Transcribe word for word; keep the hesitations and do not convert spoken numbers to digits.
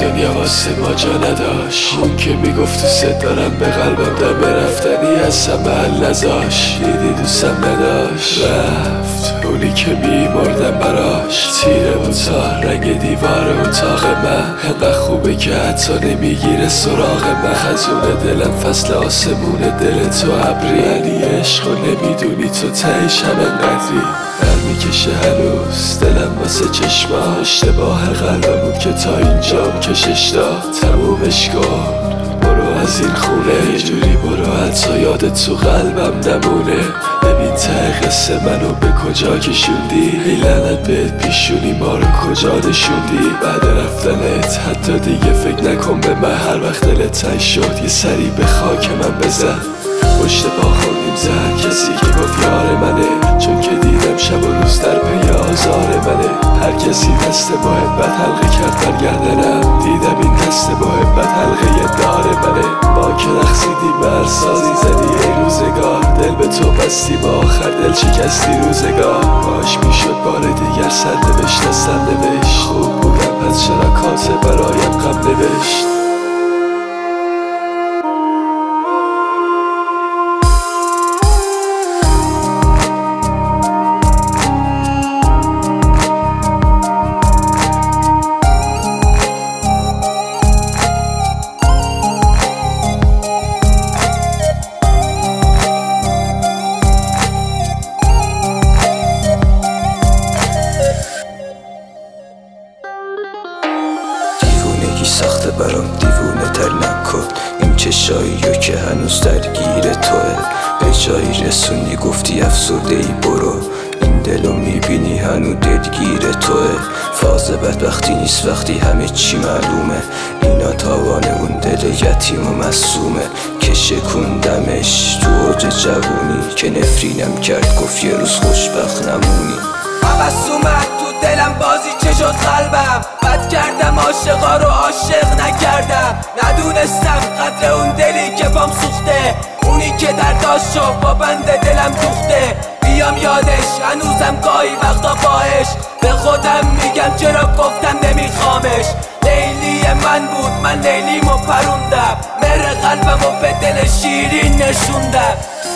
دنیا واسه ما جا نداشت. اون که میگفت دوست دارم به قلبم دم رفتنی هستم محل نذاش. دیدی دوستم نداشت رفت اونی که میمردم براش. تیره و تا رنگ دیوار اتاق من انقدر خوبه که حتی نمیگیره سراغ من. خزون دلم فصل آسمون دل تو ابری. علی عشق و نمیدونی تو تهش هم انقدری. در میکشه هنوز دلم واسه چشما. اشتباه قلبم بود که تا اینجام کشش داد. تمومش کن برو از این خونه. یه جوری برو حتی یاد تو قلبم نمونه. ببین ته قصه منو به کجا کشوندی. ای لعنت بهت پیشونی ما رو کجا نشوندی. بعد رفتنت حتی دیگه فکر نکن به من. هر وقت دلت تنگ شد یه سری به خاک من بزن. پشت پا خوردیم زن کسی که گفت یار منه. چون که دیدم شب و روز در پی آزار منه. هر کسی دست محبت حلقه کرد برگردنم. دیدم این دست محبت حلقه دار منه. ما که رقصیدیم بر سازی زدی ای روزگار. دل به تو بستی با آخر دل شکستی روزگار. باش میشد بار دیگر سر نوشت از سر نوشت. خوب بودم پس چرا کاسه برایم غم نوشت. سخته برام دیوونه تر نکن. این چشاییو که هنوز درگیر توه. به جایی رسونی گفتی افسرده ای برو. این دلو میبینی هنو دلگیر توه. فاز بدبختی نیست وقتی همه چی معلومه. اینا تاوان اون دل یتیم و مصومه. که شکوندمش تو اوج جوونی. که نفرینم کرد گفت یه روز خوشبخت نمونی. حوث اومد تو دلم بازی چه شد قلبم. بد کردم عاشقا رو عاشق نکردم. ندونستم قدر اون دلی که بام سوخته. اونی که در داشت شد با بند دلم دوخته. بیام یادش هنوزم گاهی وقتا باش. به خودم میگم چرا گفتم نمیخوامش. لیلی من بود من لیلیمو پروندم. مهر قلبمو به دل شیرین نشوندم.